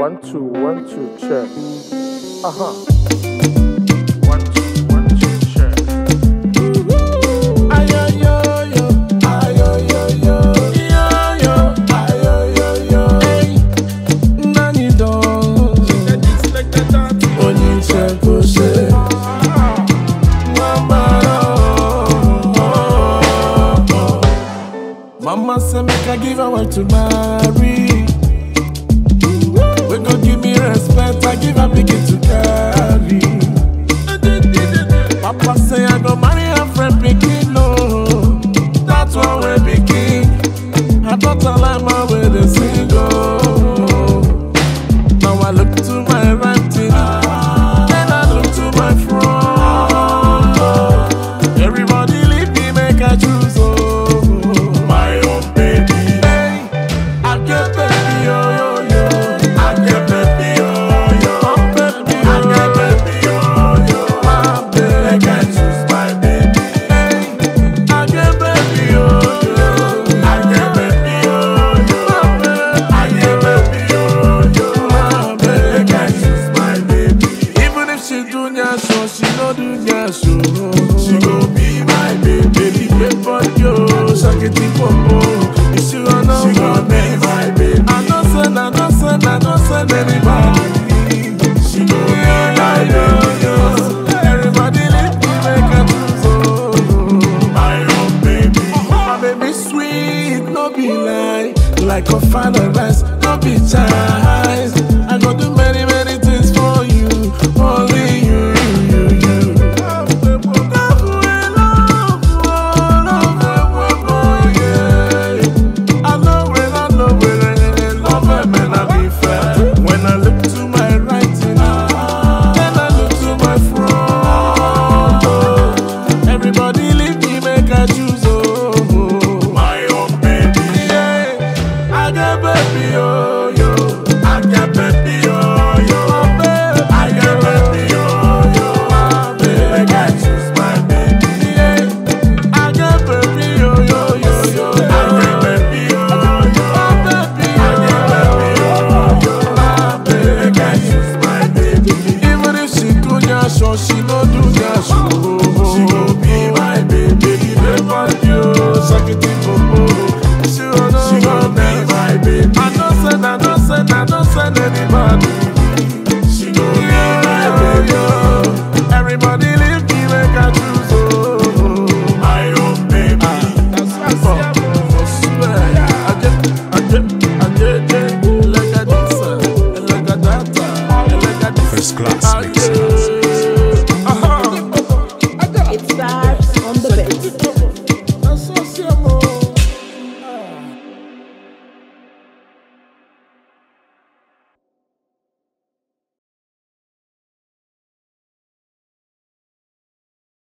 1 2 check. Uh-huh. 1 2 check. Ayoyoyo, ayoyoyo, yo, ayoyoyo. Hey, nani don? Only check go say. Mama say make I give her one to marry. We gon' give me respect, I give her pikin to carry. Papa say I go marry her friend pikin, no. That's why we pikin. I thought I like my way to sing, oh. Now I look to my right, then I look to my front. Everybody leave me, make I choose, oh. She no do nyaso. She go be my baby. Baby, but yo, shakiti popo. You she wanna she go be my baby. I don't send anybody. She go be my baby. Everybody let me make a choose. My own baby. My baby sweet, no be like a fan of rice, no be child. I go do many things for you, only you. She no do nyaso. She go be my baby. Never you, shakiti popo. She go be my baby. I don't send anybody. She go be my baby. Everybody.